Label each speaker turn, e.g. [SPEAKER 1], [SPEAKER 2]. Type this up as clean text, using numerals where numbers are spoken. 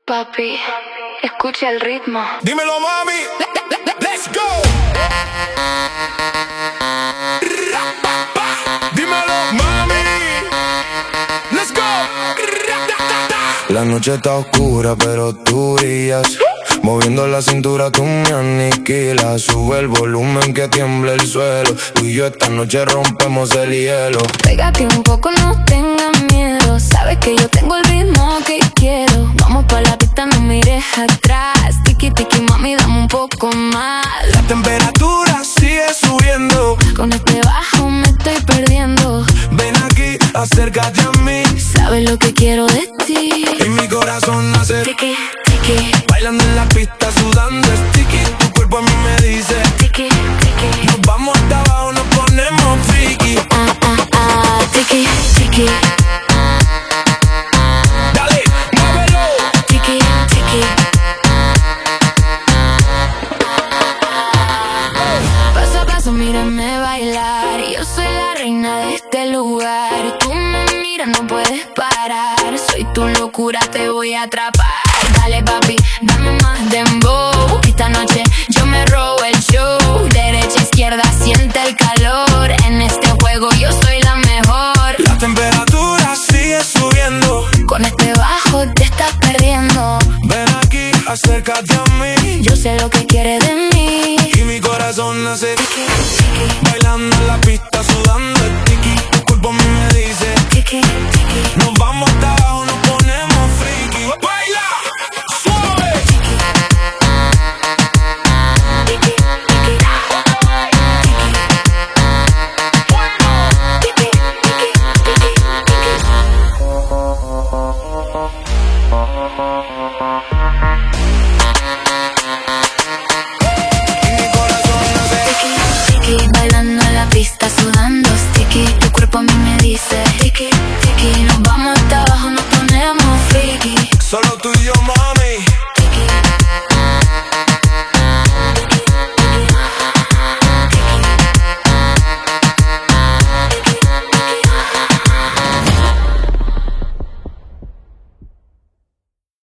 [SPEAKER 1] Papi, escucha el ritmo.
[SPEAKER 2] Dímelo, mami. Let's go. Dímelo, mami. Let's go.
[SPEAKER 3] La noche está oscura, pero tú brillas. Moviendo la cintura tú me aniquilas. Sube el volumen que tiembla el suelo. Tú y yo esta noche rompemos el hielo.
[SPEAKER 1] Pégate un poco, no tengas miedo. Sabes que yo tengo el ritmo que quiero. Vamos pa' la pista, no mires atrás. Tiki tiki mami, dame un poco más.
[SPEAKER 3] La temperatura sigue subiendo.
[SPEAKER 1] Con este bajo me estoy perdiendo.
[SPEAKER 3] Ven aquí, acércate a mí.
[SPEAKER 1] Sabes lo que quiero de ti.
[SPEAKER 3] Y mi corazón hace
[SPEAKER 1] Tiki tiki,
[SPEAKER 3] bailando en la pista, sudando es tiki. Tu cuerpo a mí me dice
[SPEAKER 1] tiki tiki.
[SPEAKER 3] nos vamos hasta abajo, nos ponemos friki.
[SPEAKER 1] Tiki tiki,
[SPEAKER 3] Dale, muévelo.
[SPEAKER 1] tiki tiki. Paso a paso, mírame bailar. Yo soy la reina de este lugar. Tú me miras, no puedes parar. Soy tu locura, te voy a atrapar. Dale papi, dame más dembow. Esta noche yo me robo el show. Derecha, izquierda, siente el calor. En este juego yo soy la mejor.
[SPEAKER 3] La temperatura sigue subiendo.
[SPEAKER 1] Con este bajo te estás perdiendo.
[SPEAKER 3] Ven aquí, acércate a mí.
[SPEAKER 1] Yo sé lo que quieres de mí.
[SPEAKER 3] Y mi corazón hace
[SPEAKER 1] Tiki tiki,
[SPEAKER 3] bailando en la pista, sudando es tiki. Tu cuerpo a mí me dice
[SPEAKER 1] tiki tiki.
[SPEAKER 3] nos vamos hasta abajo, nos ponemos friki. ¡Baila! ¡Suave!
[SPEAKER 1] Tiki tiki, tiki tiki,
[SPEAKER 3] Y mi corazón hace
[SPEAKER 1] tiki tiki. Bailando en la pista, sudando.